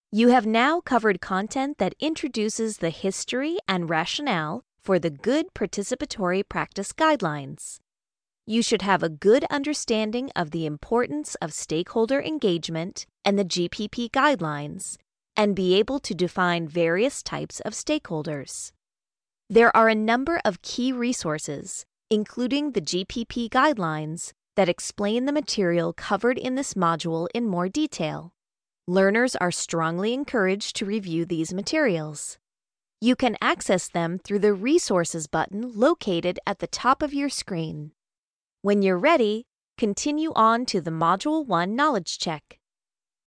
You have now covered content that introduces the history and rationale for the Good Participatory Practice Guidelines. You should have a good understanding of the importance of stakeholder engagement and the GPP guidelines, and be able to define various types of stakeholders. There are a number of key resources, including the GPP guidelines, that explain the material covered in this module in more detail. Learners are strongly encouraged to review these materials. You can access them through the Resources button located at the top of your screen. When you're ready, continue on to the Module 1 Knowledge Check.